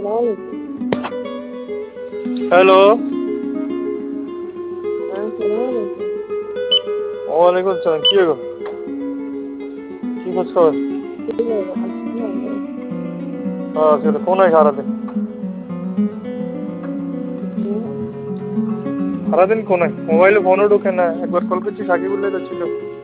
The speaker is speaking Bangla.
Assalamualaikum. হ্যালো। Assalamualaikum. ওয়ালাইকুম আসসালাম। কি গো, কি খোঁজ খবর? সেটা ফোন হয় সারাদিন, সারাদিন কোন মোবাইলে ফোনও ঢোকে না। একবার কল করছি সাকিবুল্লাহ তো ছিল।